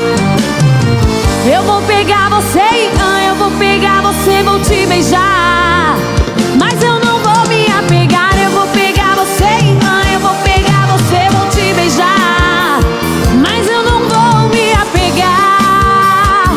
Eu vou pegar você, eu vou pegar você, vou te beijar. Mas eu não vou me apegar. Eu vou pegar você, eu vou pegar você, vou te beijar. Mas eu não vou me apegar.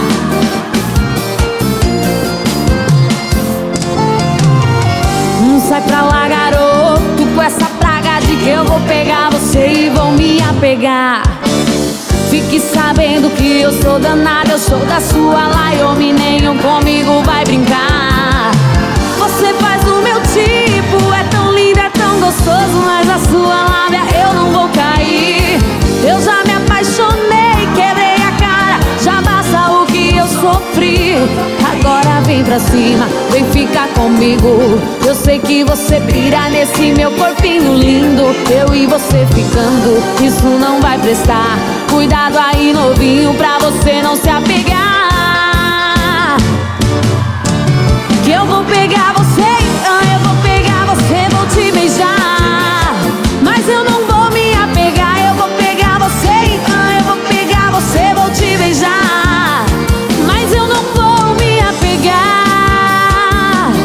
Sai pra lá, garoto, com essa praga de que eu vou pegar você e vou me apegar. Fique sabendo que eu sou danada, eu sou da sua Laiomi, nenhum comigo vai brincar. Você faz o meu tipo, é tão lindo, é tão gostoso, mas a sua lábia eu não vou cair. Eu já me apaixonei, quebrei a cara, já basta o que eu sofri. Agora vem pra cima, vem ficar comigo. Eu sei que você pira nesse meu corpinho lindo. Eu e você ficando, isso não vai prestar. Cuidado aí, novinho, pra você não se apegar. Que eu vou pegar você, eu vou pegar você, vou te beijar. Mas eu não vou me apegar. Eu vou pegar você, eu vou pegar você, vou te beijar. Mas eu não vou me apegar.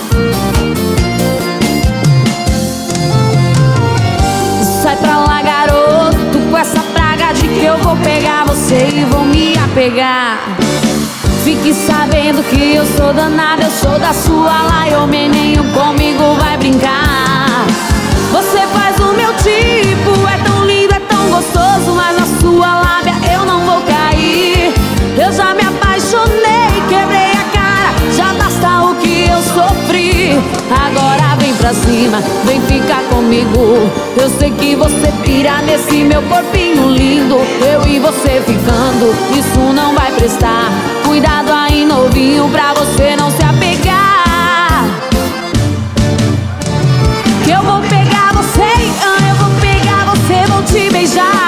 Sai pra lá, garoto, com essa praga de que eu vou pegar você e vou me apegar. Fique sabendo que eu sou danada, eu sou da sua Laiomi, nenhum comigo vai brincar. Você faz o meu tipo, é tão lindo, é tão gostoso, mas na sua lábia eu não vou cair. Eu já me apaixonei, quebrei a cara, já basta o que eu sofri. Agora vem pra cima, vem ficar comigo. Eu sei que você pira nesse meu corpinho lindo. Eu e você ficando, isso não vai prestar. Cuidado aí, novinho, pra você não se apegar. Que eu vou pegar você, eu vou pegar você, vou te beijar.